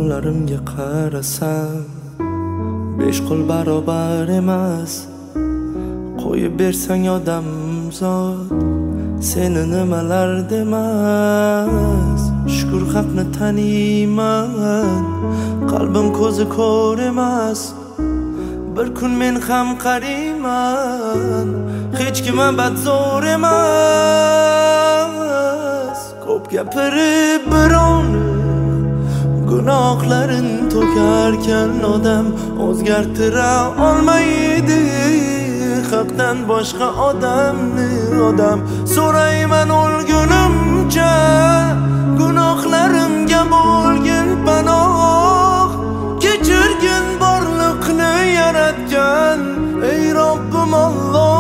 qo'llarimga qarasam 5 qo'l barobar emas. Qo'yib bersang odamzod seni nimalar demas. Shukr haqni taniyman, qalbim ko'zi ko'r emas. Bir kun men ham qariyman, hech kim badzo'r emas. Ko'p gapirib birovni gunohlarin to'karkan odam o'zgartira olmaydi haqdan boshqa odamni. Odam so'rayman o'lgunimcha, gunohlarimga bo'lgin panoh. Kechirgin borliqni yaratgan ey Robbim Alloh.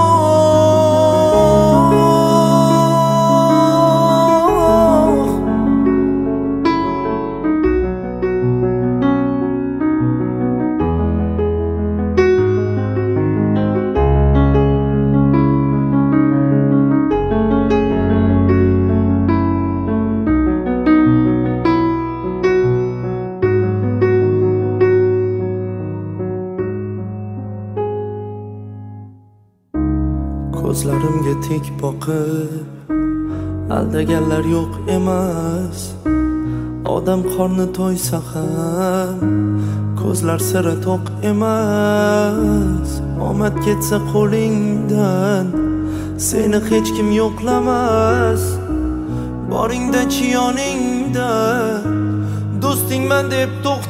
Ko'zlarimga tik boqib aldaganlar yo'q emas. Odam qorni to'ysa ham ko'zlar sira to'q emas. Omad ketsa qo'lingdan seni hech kim yo'qlamas. Boringda-chi yoningda do'stingman deb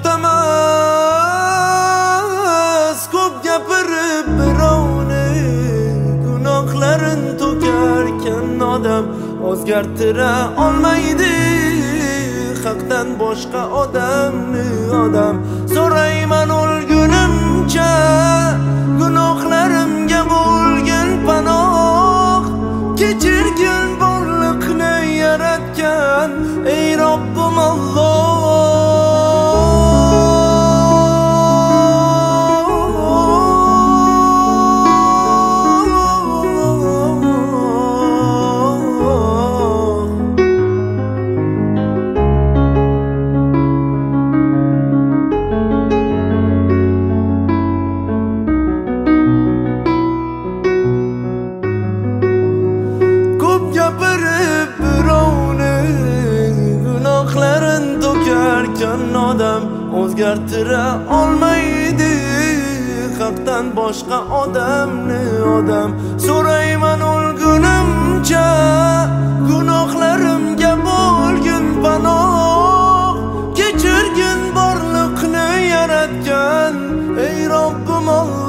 to'xtamas. Ko'p gapirib birovni gunohlarin to'karkan odam o'zgartira olmaydi haqdan boshqa odamni. Odam so'rayman o'lgunimcha, gunohlarimga bo'lgin panoh. Kechirgin borliqni yaratgan ey Robbim Alloh. Odam o'zgartira olmaydi haqdan boshqa odamni. Odam so'rayman o'lgunimcha, gunohlarimga bo'lgin panoh. Kechirgin borliqni yaratgan ey Robbim Alloh.